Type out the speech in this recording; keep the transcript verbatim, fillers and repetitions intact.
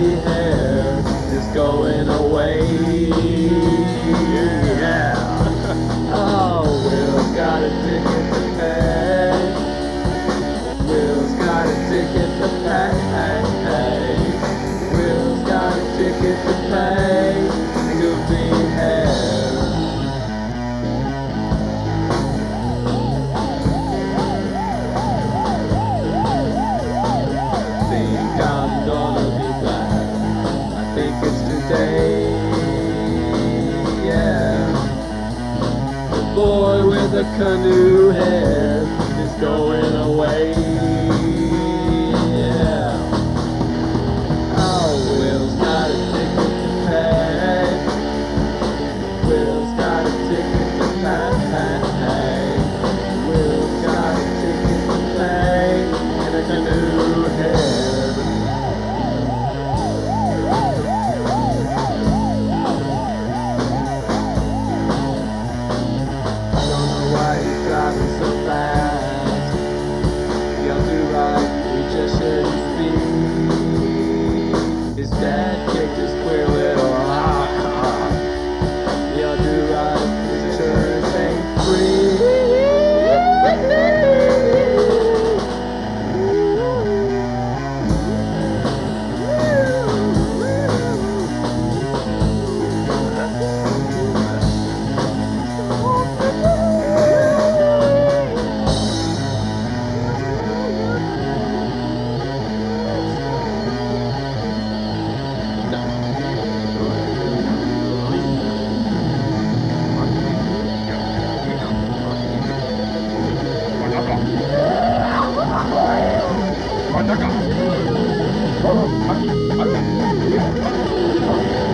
hair is going away. Yeah. Oh, Will's got a ticket to pay. Will's got a ticket to pay. Will's got a ticket to pay. Goofy hair. Think I'm gonna be back. I think it's today. Yeah. The boy with the canoe head is going away. Yeah. Oh, Will's got a ticket to pay. Will's got a ticket to pay. Will's got a ticket to pay and a canoe head. Driving so fast, young to right, he just shouldn't speed. His dad kicked his queer little ah. Young to right, his insurance ain't free. Ataka!